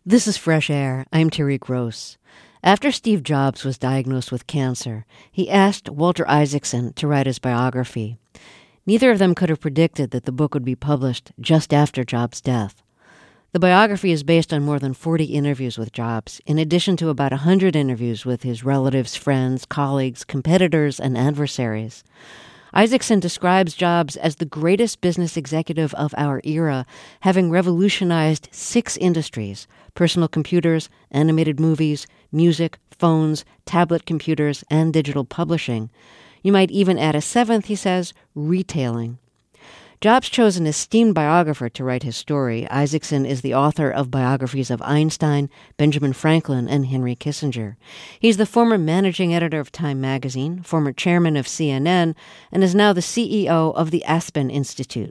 This is Fresh Air. I'm Terry Gross. After Steve Jobs was diagnosed with cancer, he asked Walter Isaacson to write his biography. Neither of them could have predicted that the book would be published just after Jobs' death. The biography is based on more than 40 interviews with Jobs, in addition to about 100 interviews with his relatives, friends, colleagues, competitors, and adversaries. Isaacson describes Jobs as the greatest business executive of our era, having revolutionized 6 industries: personal computers, animated movies, music, phones, tablet computers, and digital publishing. You might even add a 7th, he says, retailing. Jobs chose an esteemed biographer to write his story. Isaacson is the author of biographies of Einstein, Benjamin Franklin, and Henry Kissinger. He's the former managing editor of Time magazine, former chairman of CNN, and is now the CEO of the Aspen Institute.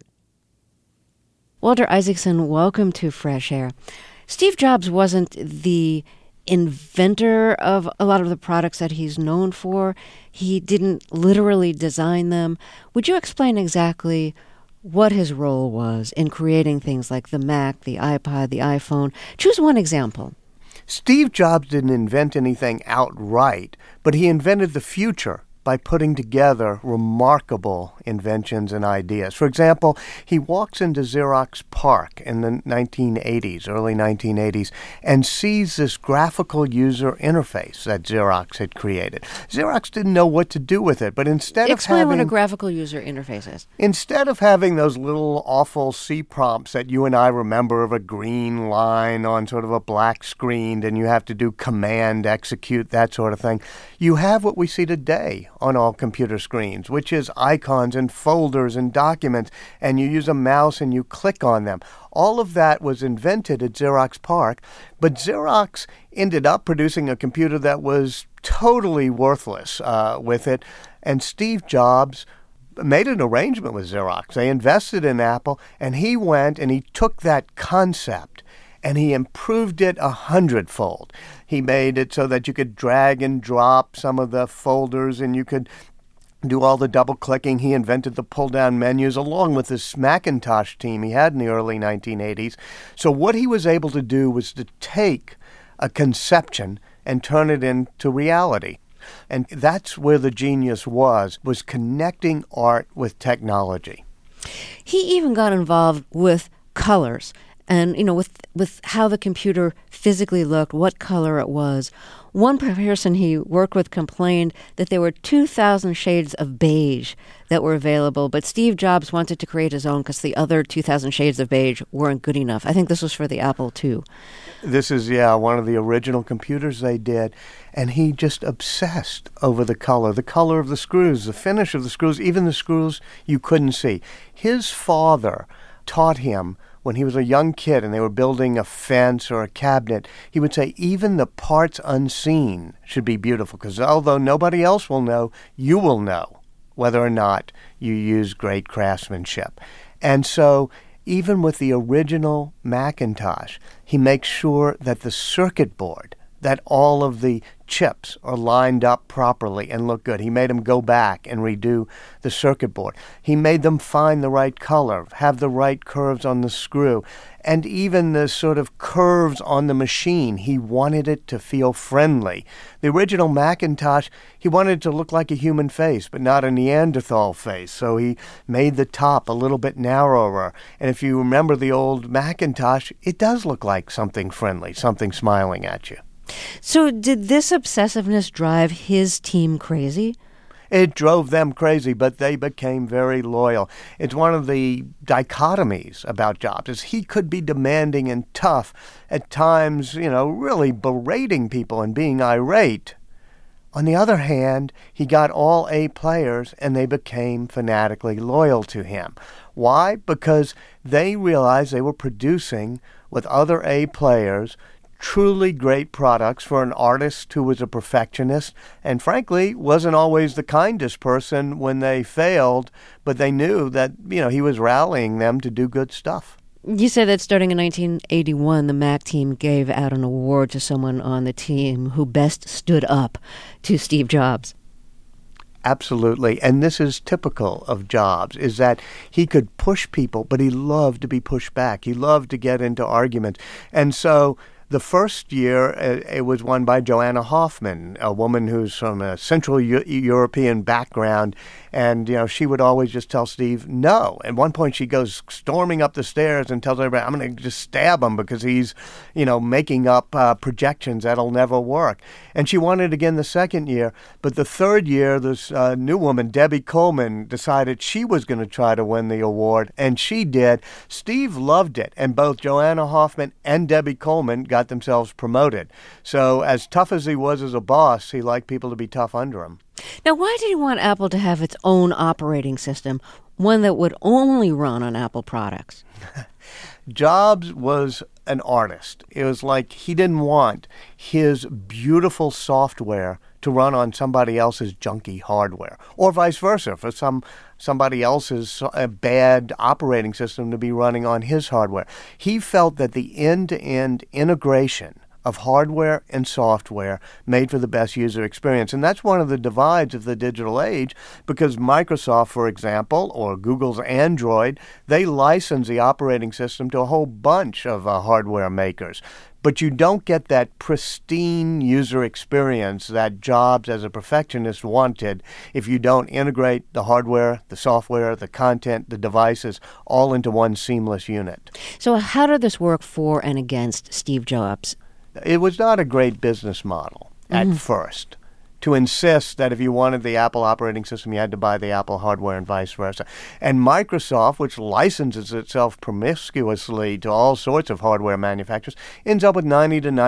Walter Isaacson, welcome to Fresh Air. Steve Jobs wasn't the inventor of a lot of the products that he's known for. He didn't literally design them. Would you explain exactly what his role was in creating things like the Mac, the iPod, the iPhone? Choose one example. Steve Jobs didn't invent anything outright, but he invented the future by putting together remarkable inventions and ideas. For example, he walks into Xerox PARC in the 1980s, early 1980s, and sees this graphical user interface that Xerox had created. Xerox didn't know what to do with it, but Explain what a graphical user interface is. Instead of having those little awful C prompts that you and I remember of a green line on sort of a black screen, and you have to do command, execute, that sort of thing, you have what we see today on all computer screens, which is icons and folders and documents, and you use a mouse and you click on them. All of that was invented at Xerox PARC, but Xerox ended up producing a computer that was totally worthless with it, and Steve Jobs made an arrangement with Xerox. They invested in Apple, and he went and he took that concept and he improved it 100-fold. He made it so that you could drag and drop some of the folders and you could do all the double-clicking. He invented the pull-down menus along with this Macintosh team he had in the early 1980s. So what he was able to do was to take a conception and turn it into reality. And that's where the genius was connecting art with technology. He even got involved with colors. And, with how the computer physically looked, what color it was. One person he worked with complained that there were 2,000 shades of beige that were available, but Steve Jobs wanted to create his own because the other 2,000 shades of beige weren't good enough. I think this was for the Apple II. This is, one of the original computers they did, and he just obsessed over the color of the screws, the finish of the screws, even the screws you couldn't see. His father taught him when he was a young kid and they were building a fence or a cabinet, he would say even the parts unseen should be beautiful because although nobody else will know, you will know whether or not you use great craftsmanship. And so even with the original Macintosh, he makes sure that the circuit board, that all of the chips are lined up properly and look good. He made them go back and redo the circuit board. He made them find the right color, have the right curves on the screw, and even the sort of curves on the machine. He wanted it to feel friendly. The original Macintosh, he wanted it to look like a human face, but not a Neanderthal face. So he made the top a little bit narrower. And if you remember the old Macintosh, it does look like something friendly, something smiling at you. So did this obsessiveness drive his team crazy? It drove them crazy, but they became very loyal. It's one of the dichotomies about Jobs, is he could be demanding and tough, at times, really berating people and being irate. On the other hand, he got all A players, and they became fanatically loyal to him. Why? Because they realized they were producing, with other A players, truly great products for an artist who was a perfectionist and frankly wasn't always the kindest person when they failed, but they knew that, he was rallying them to do good stuff. You said that starting in 1981, the Mac team gave out an award to someone on the team who best stood up to Steve Jobs. Absolutely. And this is typical of Jobs, is that he could push people, but he loved to be pushed back. He loved to get into arguments. And so The first year, it was won by Joanna Hoffman, a woman who's from a Central European background. And, she would always just tell Steve no. At one point, she goes storming up the stairs and tells everybody, I'm going to just stab him because he's, making up projections that'll never work. And she won it again the second year. But the third year, this new woman, Debbie Coleman, decided she was going to try to win the award. And she did. Steve loved it. And both Joanna Hoffman and Debbie Coleman got themselves promoted. So as tough as he was as a boss, he liked people to be tough under him. Now, why did he want Apple to have its own operating system, one that would only run on Apple products? Jobs was an artist. It was like he didn't want his beautiful software to run on somebody else's junky hardware, or vice versa, for somebody else's bad operating system to be running on his hardware. He felt that the end-to-end integration of hardware and software made for the best user experience. And that's one of the divides of the digital age, because Microsoft, for example, or Google's Android, they license the operating system to a whole bunch of hardware makers. But you don't get that pristine user experience that Jobs, as a perfectionist, wanted if you don't integrate the hardware, the software, the content, the devices, all into one seamless unit. So how did this work for and against Steve Jobs? It was not a great business model at first, to insist that if you wanted the Apple operating system, you had to buy the Apple hardware and vice versa. And Microsoft, which licenses itself promiscuously to all sorts of hardware manufacturers, ends up with 90 to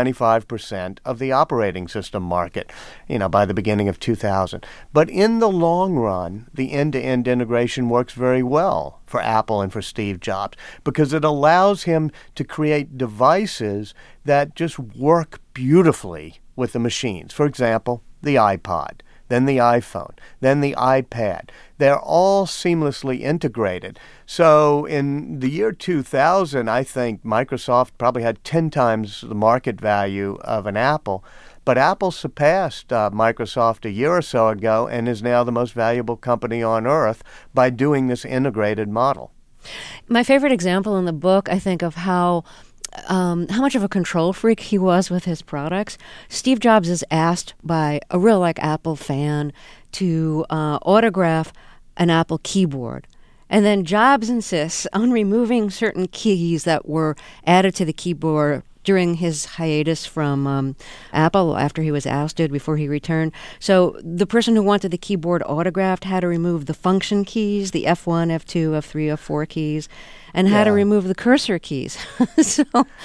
95% of the operating system market, by the beginning of 2000. But in the long run, the end-to-end integration works very well for Apple and for Steve Jobs, because it allows him to create devices that just work beautifully with the machines. For example, the iPod, then the iPhone, then the iPad. They're all seamlessly integrated. So in the year 2000, I think Microsoft probably had 10 times the market value of an Apple. But Apple surpassed Microsoft a year or so ago and is now the most valuable company on earth by doing this integrated model. My favorite example in the book, I think, of how much of a control freak he was with his products. Steve Jobs is asked by a real Apple fan to autograph an Apple keyboard. And then Jobs insists on removing certain keys that were added to the keyboard during his hiatus from Apple after he was ousted before he returned. So the person who wanted the keyboard autographed had to remove the function keys, the F1, F2, F3, F4 keys, and had to remove the cursor keys. So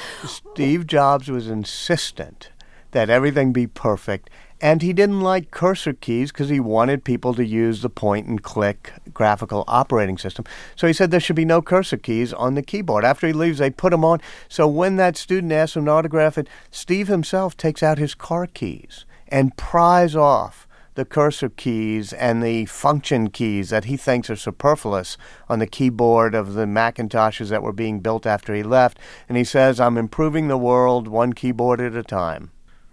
Steve Jobs was insistent that everything be perfect, and he didn't like cursor keys because he wanted people to use the point-and-click graphical operating system. So he said there should be no cursor keys on the keyboard. After he leaves, they put them on. So when that student asks him to autograph it, Steve himself takes out his car keys and pries off the cursor keys and the function keys that he thinks are superfluous on the keyboard of the Macintoshes that were being built after he left. And he says, I'm improving the world one keyboard at a time.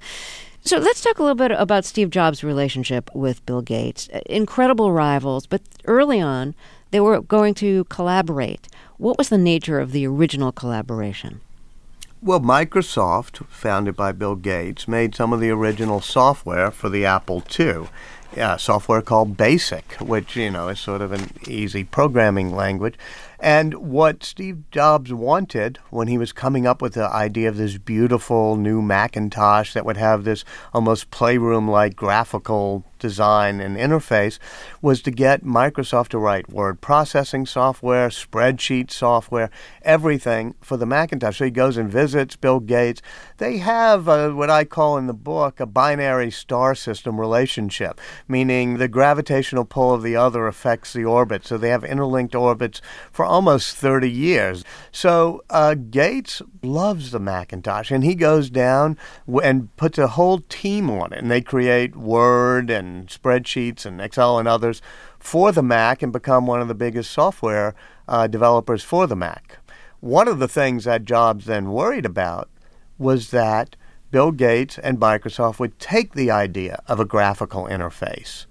So let's talk a little bit about Steve Jobs' relationship with Bill Gates. Incredible rivals, but early on, they were going to collaborate. What was the nature of the original collaboration? Well, Microsoft, founded by Bill Gates, made some of the original software for the Apple II. Software called BASIC, which, is sort of an easy programming language. And what Steve Jobs wanted when he was coming up with the idea of this beautiful new Macintosh that would have this almost Playroom-like graphical design and interface was to get Microsoft to write word processing software, spreadsheet software, everything for the Macintosh. So he goes and visits Bill Gates. They have what I call in the book a binary star system relationship, meaning the gravitational pull of the other affects the orbit. So they have interlinked orbits for almost 30 years. So Gates loves the Macintosh, and he goes down and puts a whole team on it, and they create Word and spreadsheets and Excel and others for the Mac and become one of the biggest software developers for the Mac. One of the things that Jobs then worried about was that Bill Gates and Microsoft would take the idea of a graphical interface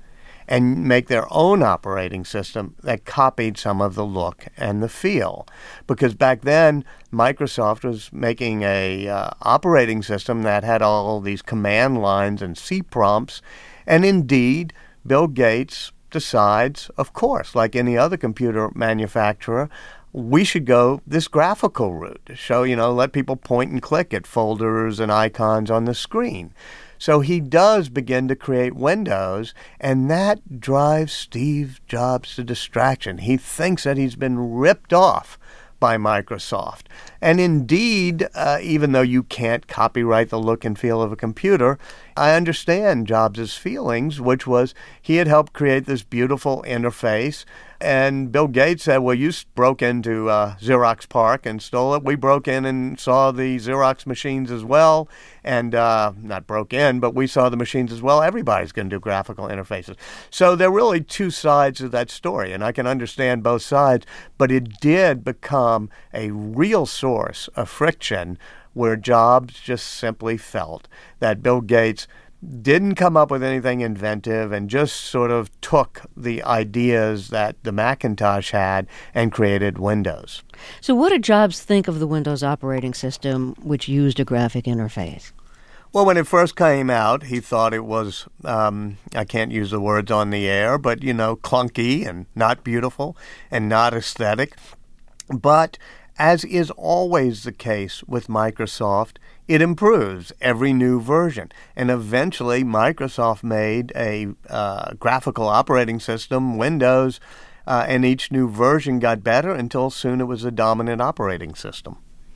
and make their own operating system that copied some of the look and the feel. Because back then, Microsoft was making a operating system that had all these command lines and C prompts, and indeed, Bill Gates decides, of course, like any other computer manufacturer, we should go this graphical route. Show, let people point and click at folders and icons on the screen. So he does begin to create Windows, and that drives Steve Jobs to distraction. He thinks that he's been ripped off by Microsoft. And indeed, even though you can't copyright the look and feel of a computer, I understand Jobs' feelings, which was he had helped create this beautiful interface. And Bill Gates said, well, you broke into Xerox PARC and stole it. We broke in and saw the Xerox machines as well. And not broke in, but we saw the machines as well. Everybody's going to do graphical interfaces. So there are really two sides of that story, and I can understand both sides. But it did become a real source of friction where Jobs just simply felt that Bill Gates didn't come up with anything inventive and just sort of took the ideas that the Macintosh had and created Windows. So what did Jobs think of the Windows operating system, which used a graphic interface? Well, when it first came out, he thought it was, I can't use the words on the air, but, clunky and not beautiful and not aesthetic. But as is always the case with Microsoft, it improves every new version. And eventually, Microsoft made a graphical operating system, Windows, and each new version got better until soon it was a dominant operating system.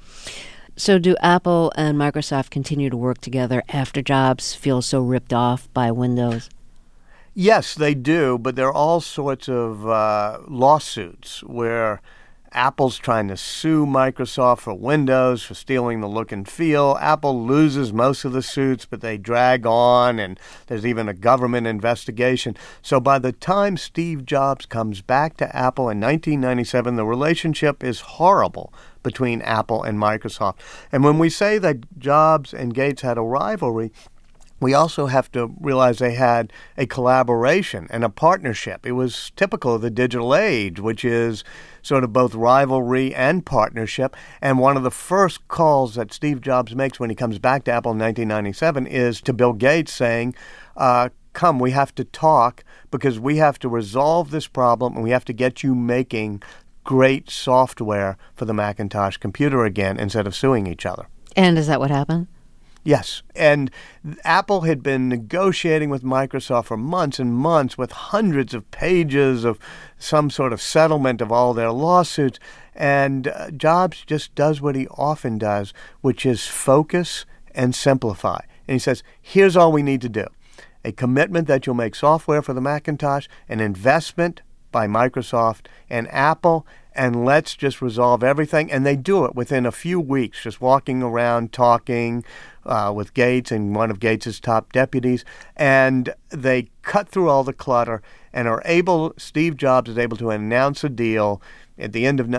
So do Apple and Microsoft continue to work together after Jobs feels so ripped off by Windows? Yes, they do, but there are all sorts of lawsuits where Apple's trying to sue Microsoft for Windows for stealing the look and feel. Apple loses most of the suits, but they drag on, and there's even a government investigation. So by the time Steve Jobs comes back to Apple in 1997, the relationship is horrible between Apple and Microsoft. And when we say that Jobs and Gates had a rivalry, we also have to realize they had a collaboration and a partnership. It was typical of the digital age, which is sort of both rivalry and partnership. And one of the first calls that Steve Jobs makes when he comes back to Apple in 1997 is to Bill Gates saying, come, we have to talk because we have to resolve this problem and we have to get you making great software for the Macintosh computer again instead of suing each other. And is that what happened? Yes, and Apple had been negotiating with Microsoft for months and months with hundreds of pages of some sort of settlement of all their lawsuits, and Jobs just does what he often does, which is focus and simplify. And he says, here's all we need to do. A commitment that you'll make software for the Macintosh, an investment by Microsoft and Apple, and let's just resolve everything. And they do it within a few weeks, just walking around talking with Gates and one of Gates' top deputies. And they cut through all the clutter and Steve Jobs is able to announce a deal at the end of in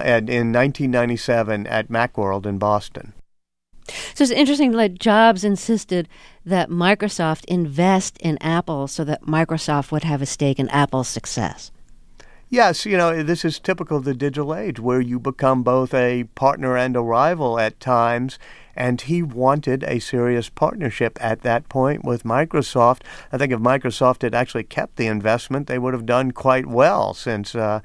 1997 at Macworld in Boston. So it's interesting that Jobs insisted that Microsoft invest in Apple so that Microsoft would have a stake in Apple's success. Yes, this is typical of the digital age where you become both a partner and a rival at times, and he wanted a serious partnership at that point with Microsoft. I think if Microsoft had actually kept the investment, they would have done quite well since, over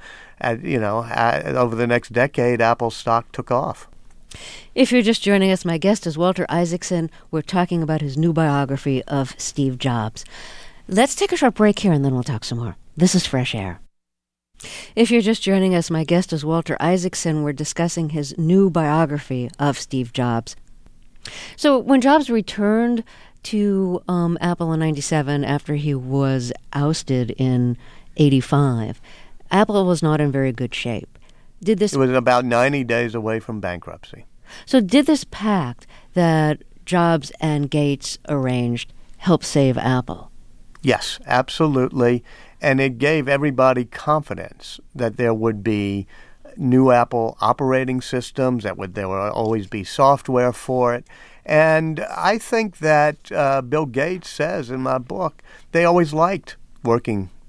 the next decade, Apple's stock took off. If you're just joining us, my guest is Walter Isaacson. We're talking about his new biography of Steve Jobs. Let's take a short break here and then we'll talk some more. This is Fresh Air. If you're just joining us, my guest is Walter Isaacson. We're discussing his new biography of Steve Jobs. So when Jobs returned to Apple in 97 after he was ousted in 85, Apple was not in very good shape. It was about 90 days away from bankruptcy. So did this pact that Jobs and Gates arranged help save Apple? Yes, absolutely. And it gave everybody confidence that there would be new Apple operating systems, there would always be software for it. And I think that Bill Gates says in my book, they always liked working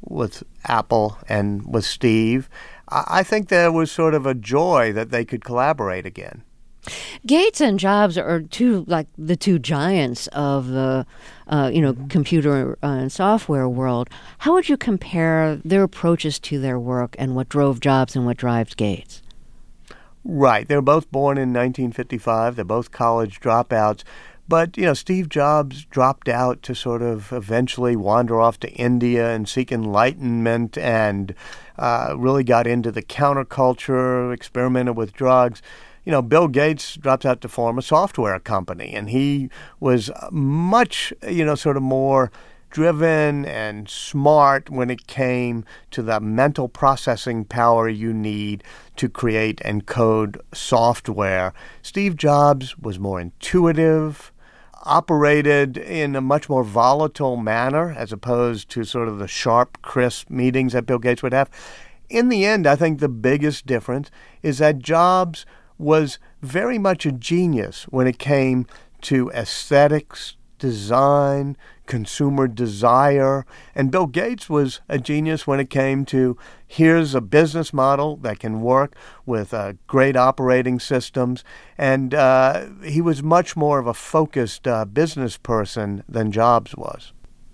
with Apple and with Steve, I think there was sort of a joy that they could collaborate again. Gates and Jobs are the two giants of the computer and software world. How would you compare their approaches to their work and what drove Jobs and what drives Gates? Right. They were both born in 1955. They're both college dropouts. But, Steve Jobs dropped out to sort of eventually wander off to India and seek enlightenment and really got into the counterculture, experimented with drugs. Bill Gates dropped out to form a software company, and he was much, sort of more driven and smart when it came to the mental processing power you need to create and code software. Steve Jobs was more intuitive, operated in a much more volatile manner as opposed to sort of the sharp, crisp meetings that Bill Gates would have. In the end, I think the biggest difference is that Jobs was very much a genius when it came to aesthetics, design, consumer desire. And Bill Gates was a genius when it came to here's a business model that can work with great operating systems. And he was much more of a focused business person than Jobs was.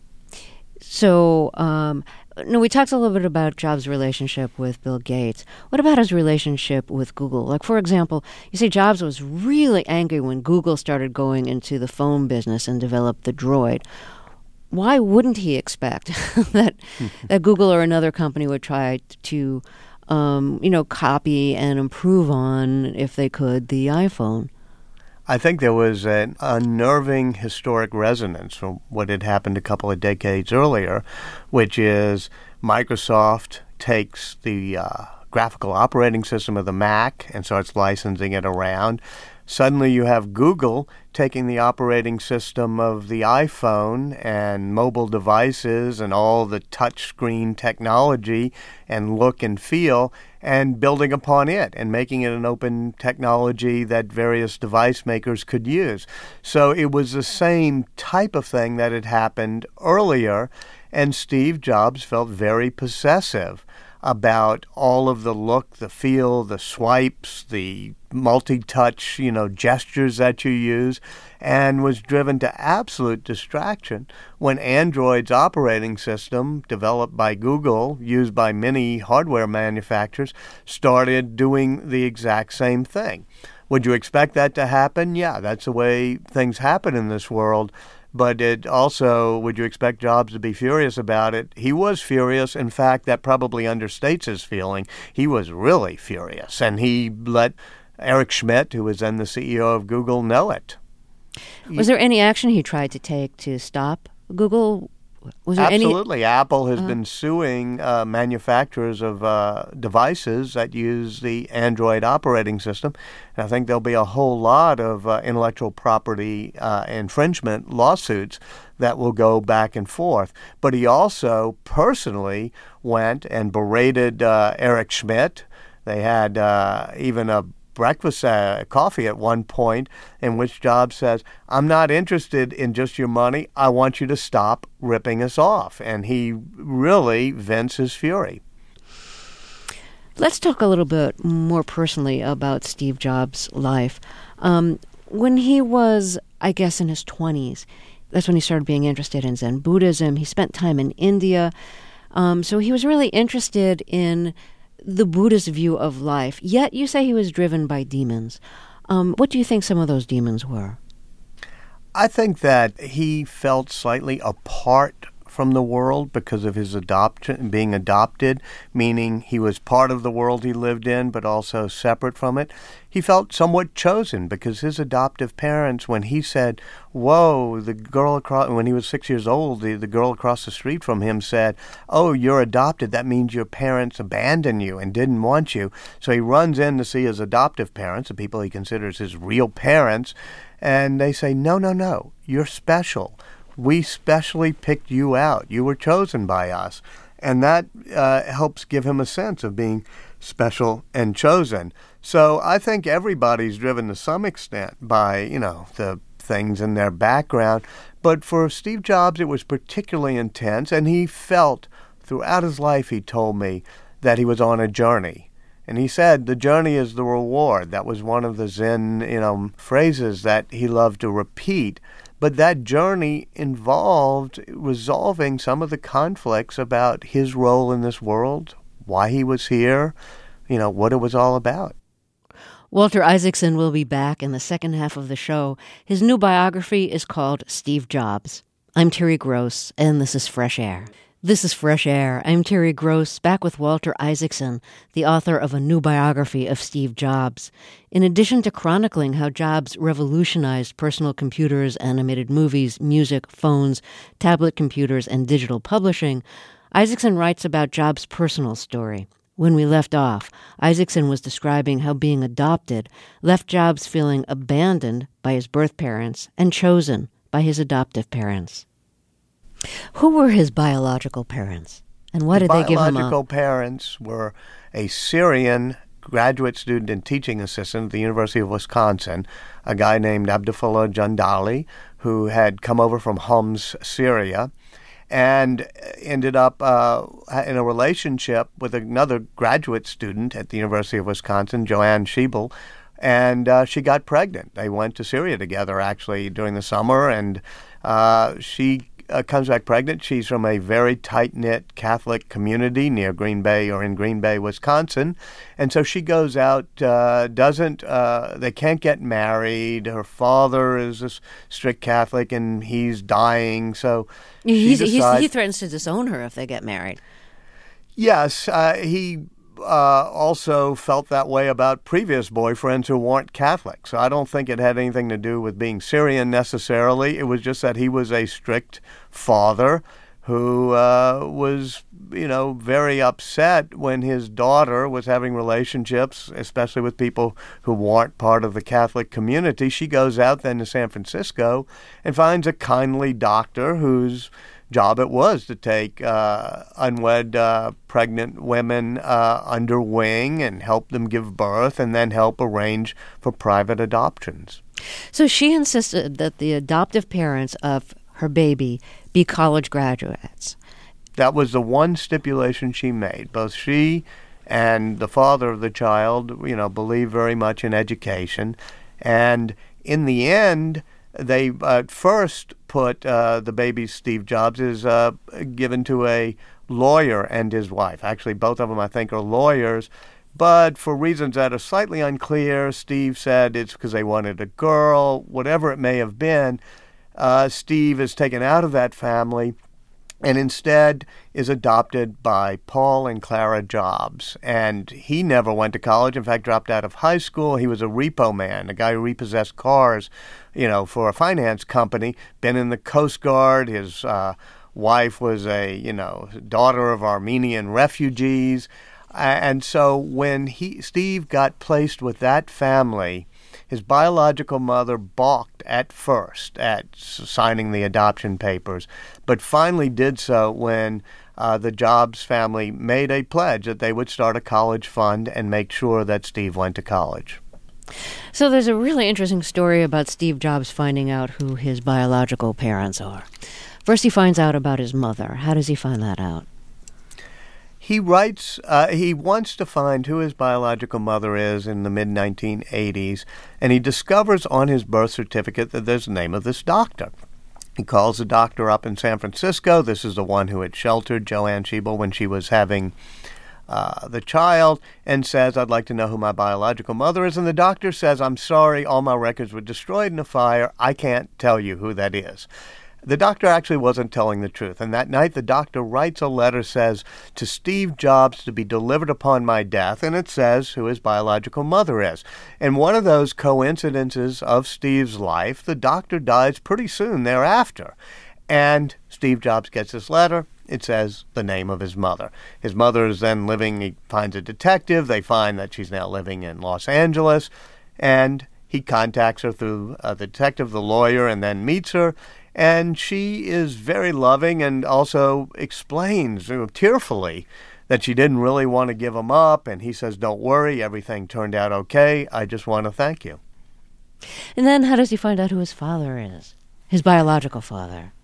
So, we talked a little bit about Jobs' relationship with Bill Gates. What about his relationship with Google? Like, for example, you say Jobs was really angry when Google started going into the phone business and developed the Droid. Why wouldn't he expect that Google or another company would try to, copy and improve on, if they could, the iPhone? I think there was an unnerving historic resonance from what had happened a couple of decades earlier, which is Microsoft takes the graphical operating system of the Mac and starts licensing it around. Suddenly you have Google taking the operating system of the iPhone and mobile devices and all the touchscreen technology and look and feel and building upon it and making it an open technology that various device makers could use. So it was the same type of thing that had happened earlier, and Steve Jobs felt very possessive about all of the look, the feel, the swipes, the multi-touch, gestures that you use, and was driven to absolute distraction when Android's operating system, developed by Google, used by many hardware manufacturers, started doing the exact same thing. Would you expect that to happen? Yeah, that's the way things happen in this world. But it also, would you expect Jobs to be furious about it? He was furious. In fact, that probably understates his feeling. He was really furious, and he let Eric Schmidt, who was then the CEO of Google, know it. Was there any action he tried to take to stop Google? Was there Absolutely. Apple has been suing manufacturers of devices that use the Android operating system. And I think there'll be a whole lot of intellectual property infringement lawsuits that will go back and forth. But he also personally went and berated Eric Schmidt. They had even a breakfast, coffee at one point in which Jobs says, I'm not interested in just your money. I want you to stop ripping us off. And he really vents his fury. Let's talk a little bit more personally about Steve Jobs' life. When he was, I guess, in his 20s, that's when he started being interested in Zen Buddhism. He spent time in India. So he was really interested in the Buddhist view of life, yet you say he was driven by demons. What do you think some of those demons were? I think that he felt slightly apart from the world because of his being adopted, meaning he was part of the world he lived in, but also separate from it. He felt somewhat chosen because his adoptive parents, when he said, whoa, the girl across, when he was 6 years old, the girl across the street from him said, oh, you're adopted. That means your parents abandoned you and didn't want you. So he runs in to see his adoptive parents, the people he considers his real parents, and they say, no, you're special. We specially picked you out. You were chosen by us. And that helps give him a sense of being special and chosen. So I think everybody's driven to some extent by, the things in their background. But for Steve Jobs, it was particularly intense, and he felt throughout his life he told me that he was on a journey. And he said, the journey is the reward. That was one of the Zen, phrases that he loved to repeat. But that journey involved resolving some of the conflicts about his role in this world, why he was here, what it was all about. Walter Isaacson will be back in the second half of the show. His new biography is called Steve Jobs. I'm Terry Gross, and this is Fresh Air. This is Fresh Air. I'm Terry Gross, back with Walter Isaacson, the author of a new biography of Steve Jobs. In addition to chronicling how Jobs revolutionized personal computers, animated movies, music, phones, tablet computers, and digital publishing, Isaacson writes about Jobs' personal story. When we left off, Isaacson was describing how being adopted left Jobs feeling abandoned by his birth parents and chosen by his adoptive parents. Who were his biological parents, and why did they give him up? Biological parents were a Syrian graduate student and teaching assistant at the University of Wisconsin, a guy named Abdullah Jandali, who had come over from Homs, Syria, and ended up in a relationship with another graduate student at the University of Wisconsin, Joanne Schiebel, and she got pregnant. They went to Syria together, actually, during the summer, and she comes back pregnant. She's from a very tight-knit Catholic community near Green Bay, or in Green Bay, Wisconsin. And so she goes out, they can't get married. Her father is a strict Catholic, and he's dying. So he threatens to disown her if they get married. Yes, he also felt that way about previous boyfriends who weren't Catholic. So I don't think it had anything to do with being Syrian necessarily. It was just that he was a strict father who was, very upset when his daughter was having relationships, especially with people who weren't part of the Catholic community. She goes out then to San Francisco and finds a kindly doctor whose job it was to take unwed pregnant women under wing and help them give birth and then help arrange for private adoptions. So she insisted that the adoptive parents of her baby be college graduates. That was the one stipulation she made. Both she and the father of the child, believe very much in education. And in the end, they first put the baby Steve Jobs is given to a lawyer and his wife. Actually, both of them, I think, are lawyers. But for reasons that are slightly unclear, Steve said it's because they wanted a girl. Whatever it may have been, Steve is taken out of that family and instead is adopted by Paul and Clara Jobs. And he never went to college, in fact, dropped out of high school. He was a repo man, a guy who repossessed cars, for a finance company, been in the Coast Guard. His wife was a, daughter of Armenian refugees. And so when Steve got placed with that family, his biological mother balked at first at signing the adoption papers, but finally did so when the Jobs family made a pledge that they would start a college fund and make sure that Steve went to college. So there's a really interesting story about Steve Jobs finding out who his biological parents are. First, he finds out about his mother. How does he find that out? He writes, he wants to find who his biological mother is in the mid-1980s, and he discovers on his birth certificate that there's the name of this doctor. He calls the doctor up in San Francisco. This is the one who had sheltered Joanne Schiebel when she was having the child, and says, I'd like to know who my biological mother is. And the doctor says, I'm sorry, all my records were destroyed in a fire. I can't tell you who that is. The doctor actually wasn't telling the truth, and that night the doctor writes a letter, says, to Steve Jobs to be delivered upon my death, and it says who his biological mother is. And one of those coincidences of Steve's life, the doctor dies pretty soon thereafter. And Steve Jobs gets this letter. It says the name of his mother. His mother is then living, he finds a detective. They find that she's now living in Los Angeles, and he contacts her through the detective, the lawyer, and then meets her. And she is very loving and also explains tearfully that she didn't really want to give him up. And he says, don't worry, everything turned out okay. I just want to thank you. And then how does he find out who his father is, his biological father?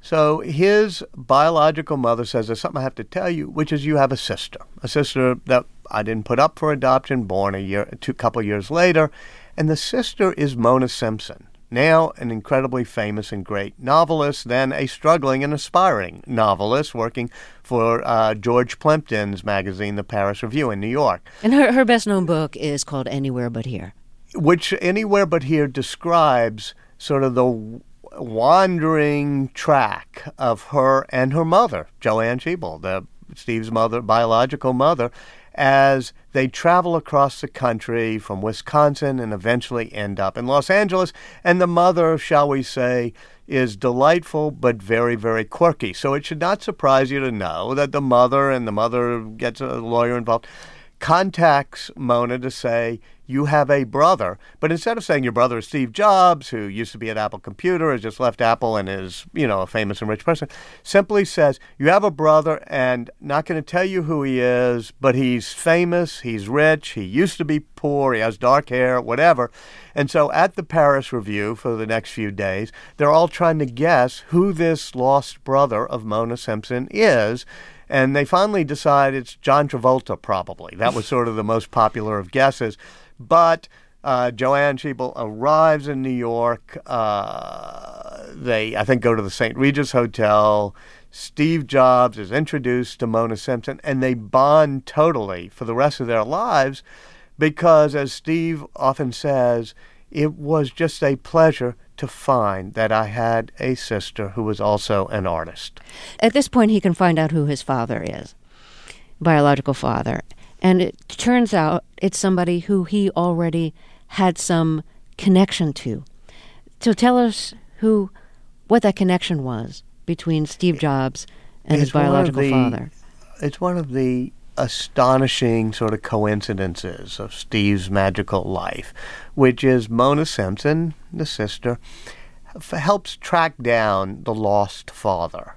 So his biological mother says, there's something I have to tell you, which is you have a sister that I didn't put up for adoption, born a couple years later. And the sister is Mona Simpson, now an incredibly famous and great novelist, then a struggling and aspiring novelist working for George Plimpton's magazine, the Paris Review in New York. And her best-known book is called Anywhere But Here. Which Anywhere But Here describes sort of the wandering track of her and her mother, Joanne Schiebel, Steve's mother, biological mother, as they travel across the country from Wisconsin and eventually end up in Los Angeles. And the mother, shall we say, is delightful but very, very quirky. So it should not surprise you to know that the mother gets a lawyer involved, contacts Mona to say, you have a brother. But instead of saying your brother is Steve Jobs, who used to be at Apple Computer, has just left Apple and is, a famous and rich person, simply says, you have a brother and not going to tell you who he is, but he's famous, he's rich, he used to be poor, he has dark hair, whatever. And so at the Paris Review for the next few days, they're all trying to guess who this lost brother of Mona Simpson is. And they finally decide it's John Travolta, probably. That was sort of the most popular of guesses. But Joanne Schiebel arrives in New York. They, I think, go to the St. Regis Hotel. Steve Jobs is introduced to Mona Simpson, and they bond totally for the rest of their lives because, as Steve often says, it was just a pleasure to find that I had a sister who was also an artist. At this point, he can find out who his father is, biological father. And it turns out it's somebody who he already had some connection to. So tell us what that connection was between Steve Jobs and his biological father. It's one of the astonishing sort of coincidences of Steve's magical life, which is Mona Simpson, the sister, helps track down the lost father,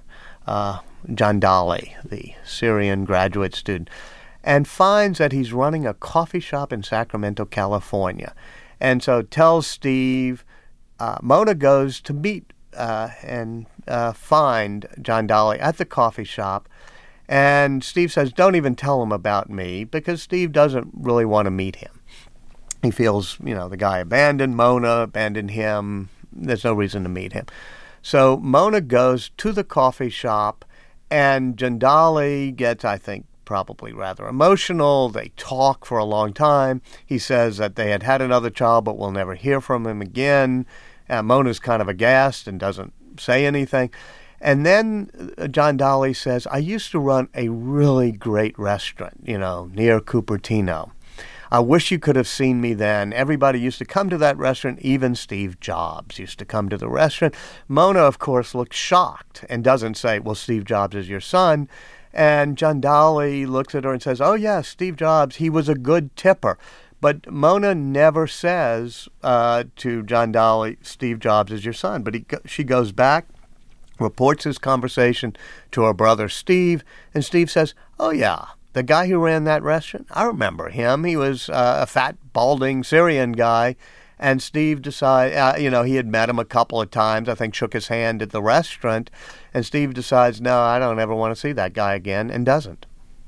John Dali, the Syrian graduate student, and finds that he's running a coffee shop in Sacramento, California. And so tells Steve, Mona goes to meet and find John Dali at the coffee shop. And Steve says, don't even tell him about me, because Steve doesn't really want to meet him. He feels, the guy abandoned Mona, abandoned him. There's no reason to meet him. So Mona goes to the coffee shop, and John Dali gets, I think, probably rather emotional. They talk for a long time. He says that they had another child, but we'll never hear from him again. Mona's kind of aghast and doesn't say anything. And then John Dali says, I used to run a really great restaurant, near Cupertino. I wish you could have seen me then. Everybody used to come to that restaurant. Even Steve Jobs used to come to the restaurant. Mona, of course, looks shocked and doesn't say, well, Steve Jobs is your son. And John Dali looks at her and says, oh, yeah, Steve Jobs, he was a good tipper. But Mona never says to John Dali, Steve Jobs is your son. But she goes back, reports his conversation to her brother Steve, and Steve says, oh, yeah, the guy who ran that restaurant, I remember him. He was a fat, balding Syrian guy. And Steve decided, he had met him a couple of times, I think shook his hand at the restaurant. And Steve decides, no, I don't ever want to see that guy again, and doesn't.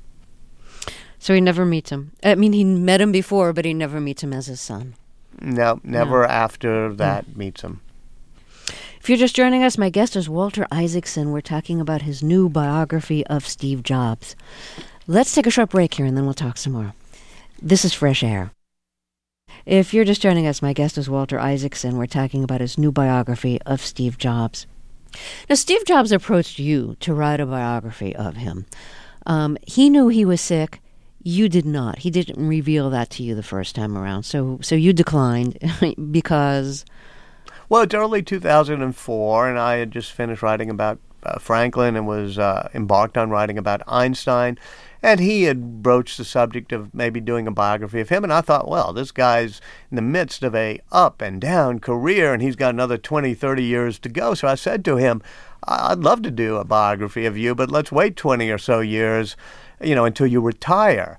So he never meets him. I mean, he met him before, but he never meets him as his son. No, never after that meets him. If you're just joining us, my guest is Walter Isaacson. We're talking about his new biography of Steve Jobs. Let's take a short break here, and then we'll talk some more. This is Fresh Air. If you're just joining us, my guest is Walter Isaacson. We're talking about his new biography of Steve Jobs. Now, Steve Jobs approached you to write a biography of him. He knew he was sick. You did not. He didn't reveal that to you the first time around. So you declined because... Well, it's early 2004, and I had just finished writing about Franklin and was embarked on writing about Einstein. And he had broached the subject of maybe doing a biography of him. And I thought, well, this guy's in the midst of a up and down career, and he's got another 20, 30 years to go. So I said to him, I'd love to do a biography of you, but let's wait 20 or so years, until you retire.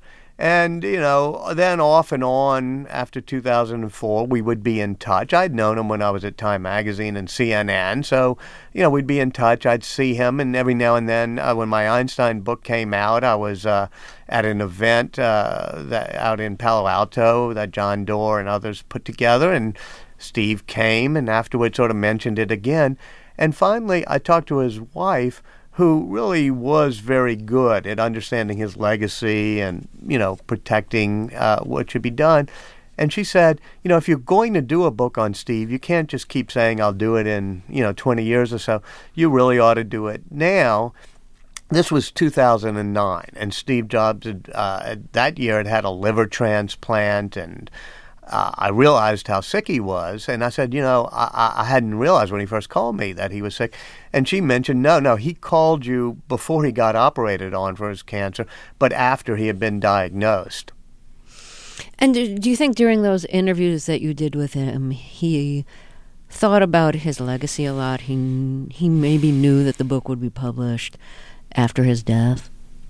And, then off and on after 2004, we would be in touch. I'd known him when I was at Time Magazine and CNN. So, we'd be in touch. I'd see him. And every now and then, when my Einstein book came out, I was at an event out in Palo Alto that John Doerr and others put together. And Steve came and afterwards sort of mentioned it again. And finally, I talked to his wife, who really was very good at understanding his legacy and, protecting what should be done. And she said, if you're going to do a book on Steve, you can't just keep saying, I'll do it in, 20 years or so. You really ought to do it now. This was 2009, and Steve Jobs that year had a liver transplant, and I realized how sick he was, and I said, I hadn't realized when he first called me that he was sick. And she mentioned, no, he called you before he got operated on for his cancer, but after he had been diagnosed. And do you think during those interviews that you did with him, he thought about his legacy a lot? He maybe knew that the book would be published after his death?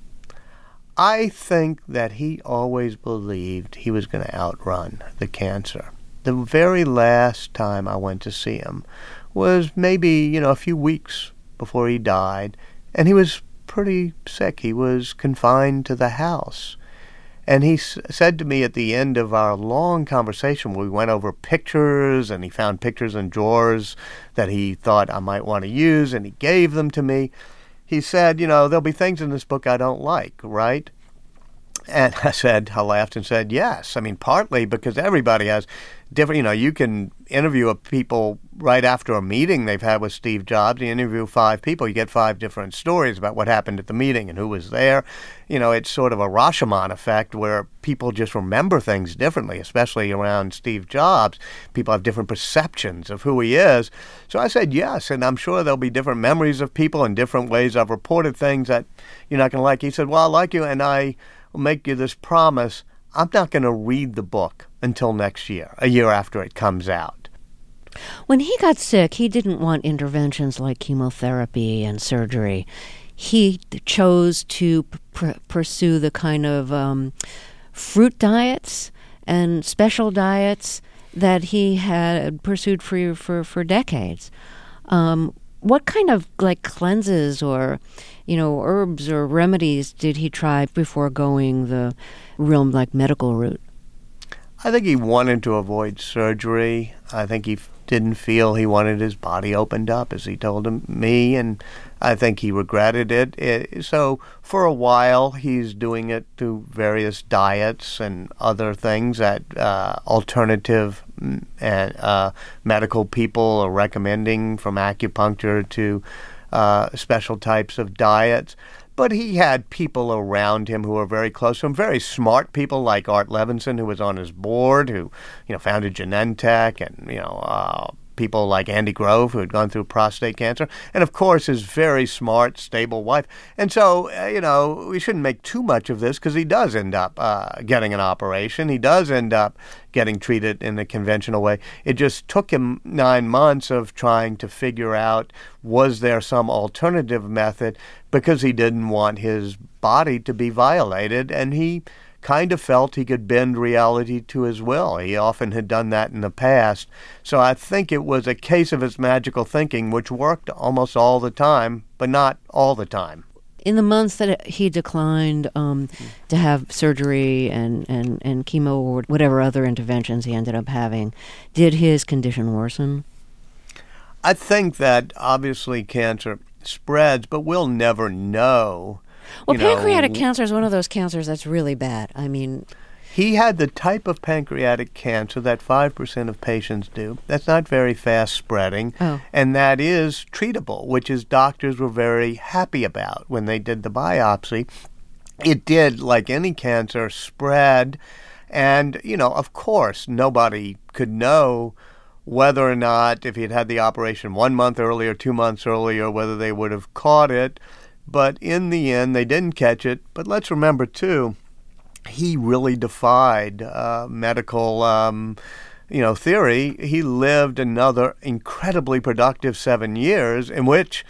I think that he always believed he was going to outrun the cancer. The very last time I went to see him was maybe, a few weeks before he died, and he was pretty sick. He was confined to the house. And he said to me at the end of our long conversation, we went over pictures, and he found pictures in drawers that he thought I might want to use, and he gave them to me. He said, there'll be things in this book I don't like, right? And I laughed and said, yes. I mean, partly because everybody has different, you can interview people right after a meeting they've had with Steve Jobs. You interview 5 people, you get 5 different stories about what happened at the meeting and who was there. It's sort of a Rashomon effect where people just remember things differently, especially around Steve Jobs. People have different perceptions of who he is. So I said yes, and I'm sure there'll be different memories of people and different ways I've reported things that you're not going to like. He said, well, I like you, and I will make you this promise. I'm not going to read the book until next year, a year after it comes out. When he got sick, he didn't want interventions like chemotherapy and surgery. He chose to pursue the kind of fruit diets and special diets that he had pursued for decades. What kind of cleanses or herbs or remedies did he try before going the real medical route? I think he wanted to avoid surgery. I think he didn't feel he wanted his body opened up, as he told me, and I think he regretted it. So for a while, he's doing it through various diets and other things that alternative medical people are recommending, from acupuncture to special types of diets. But he had people around him who were very close to him, very smart people like Art Levinson, who was on his board, who founded Genentech, and people like Andy Grove, who had gone through prostate cancer, and of course his very smart, stable wife. And so, we shouldn't make too much of this, because he does end up getting an operation. He does end up getting treated in the conventional way. It just took him 9 months of trying to figure out, was there some alternative method, because he didn't want his body to be violated, and he kind of felt he could bend reality to his will. He often had done that in the past. So I think it was a case of his magical thinking, which worked almost all the time, but not all the time. In the months that he declined to have surgery and chemo or whatever other interventions he ended up having, did his condition worsen? I think that obviously cancer spreads, but we'll never know. Well, pancreatic cancer is one of those cancers that's really bad. I mean, he had the type of pancreatic cancer that 5% of patients do. That's not very fast spreading, and that is treatable, which is doctors were very happy about when they did the biopsy. It did, like any cancer, spread, and, of course, nobody could know whether or not, if he'd had the operation 1 month earlier, 2 months earlier, whether they would have caught it. But in the end, they didn't catch it. But let's remember, too, he really defied medical theory. He lived another incredibly productive 7 years in which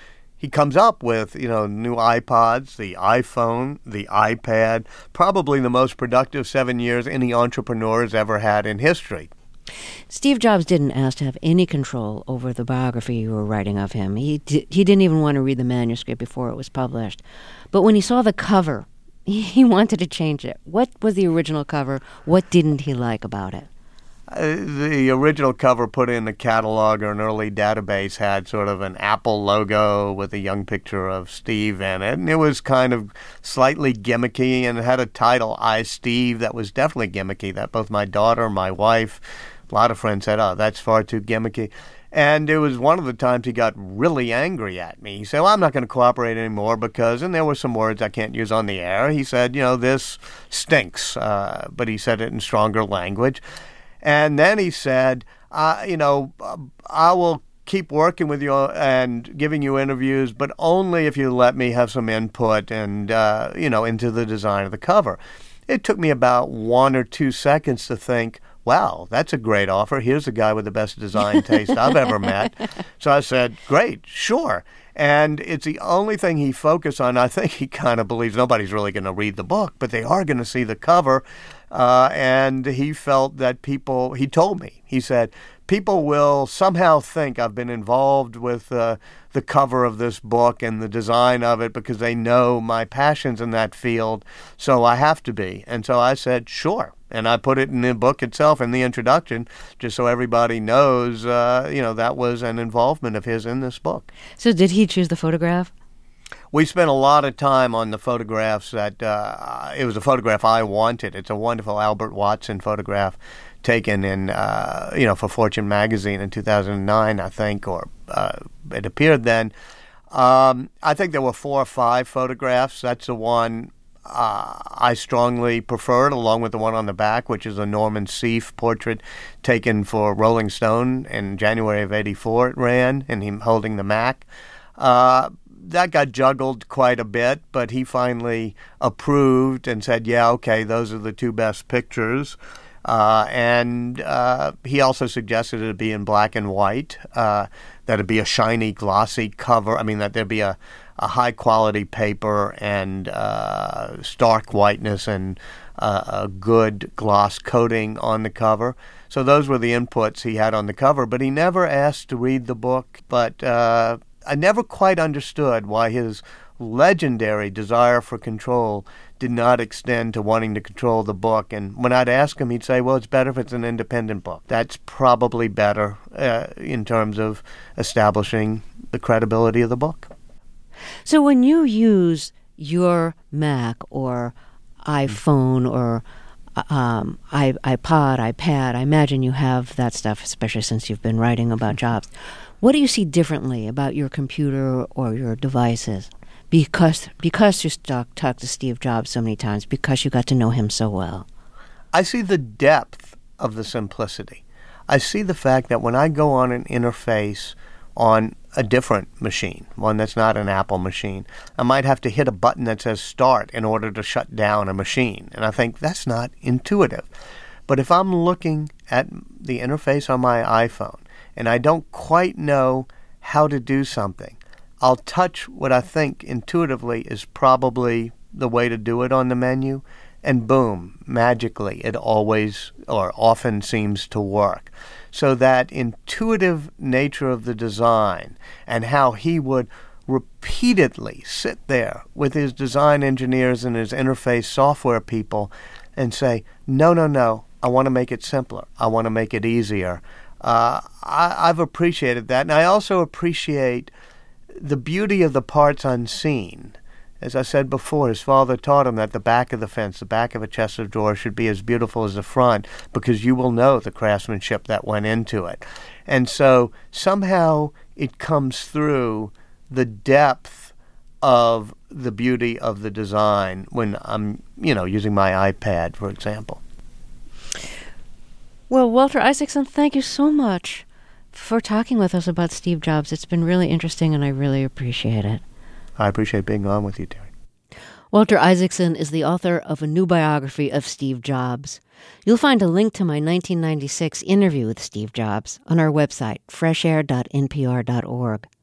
he comes up with, new iPods, the iPhone, the iPad, probably the most productive 7 years any entrepreneur has ever had in history. Steve Jobs didn't ask to have any control over the biography you were writing of him. He didn't even want to read the manuscript before it was published. But when he saw the cover, he wanted to change it. What was the original cover? What didn't he like about it? The original cover put in a catalog or an early database had sort of an Apple logo with a young picture of Steve in it. And it was kind of slightly gimmicky, and it had a title, I, Steve, that was definitely gimmicky, that both my daughter, my wife, a lot of friends said, oh, that's far too gimmicky. And it was one of the times he got really angry at me. He said, well, I'm not going to cooperate anymore because, and there were some words I can't use on the air. He said, this stinks, but he said it in stronger language. And then he said, I will keep working with you and giving you interviews, but only if you let me have some input and, into the design of the cover. It took me about 1 or 2 seconds to think, wow, that's a great offer. Here's the guy with the best design taste I've ever met. So I said, great, sure. And it's the only thing he focused on. I think he kind of believes nobody's really going to read the book, but they are going to see the cover. And he felt that he told me, he said, people will somehow think I've been involved with the cover of this book and the design of it because they know my passions in that field, so I have to be. And so I said, sure. And I put it in the book itself, in the introduction, just so everybody knows, that was an involvement of his in this book. So did he choose the photograph? We spent a lot of time on the photographs that, it was a photograph I wanted. It's a wonderful Albert Watson photograph taken in, for Fortune magazine in 2009, I think, or it appeared then. I think there were 4 or 5 photographs. That's the one I strongly preferred, along with the one on the back, which is a Norman Seeff portrait taken for Rolling Stone in January of '84. It ran, and him holding the Mac. That got juggled quite a bit, but he finally approved and said, yeah, okay, those are the 2 best pictures. And he also suggested it be in black and white, that it be a shiny, glossy cover. I mean, that there be a high-quality paper and stark whiteness and a good gloss coating on the cover. So those were the inputs he had on the cover, but he never asked to read the book. But I never quite understood why his legendary desire for control did not extend to wanting to control the book. And when I'd ask him, he'd say, well, it's better if it's an independent book. That's probably better in terms of establishing the credibility of the book. So when you use your Mac or iPhone or iPod, iPad, I imagine you have that stuff, especially since you've been writing about Jobs. What do you see differently about your computer or your devices? Because you talked to Steve Jobs so many times, because you got to know him so well. I see the depth of the simplicity. I see the fact that when I go on an interface on a different machine, one that's not an Apple machine, I might have to hit a button that says start in order to shut down a machine. And I think that's not intuitive. But if I'm looking at the interface on my iPhone and I don't quite know how to do something, I'll touch what I think intuitively is probably the way to do it on the menu, and boom, magically, it always or often seems to work. So that intuitive nature of the design and how he would repeatedly sit there with his design engineers and his interface software people and say, no, I want to make it simpler. I want to make it easier. I've appreciated that. And I also appreciate the beauty of the parts unseen. As I said before, his father taught him that the back of the fence, the back of a chest of drawers should be as beautiful as the front, because you will know the craftsmanship that went into it. And so somehow it comes through the depth of the beauty of the design when I'm, using my iPad, for example. Well, Walter Isaacson, thank you so much for talking with us about Steve Jobs. It's been really interesting, and I really appreciate it. I appreciate being on with you, Terry. Walter Isaacson is the author of a new biography of Steve Jobs. You'll find a link to my 1996 interview with Steve Jobs on our website, freshair.npr.org.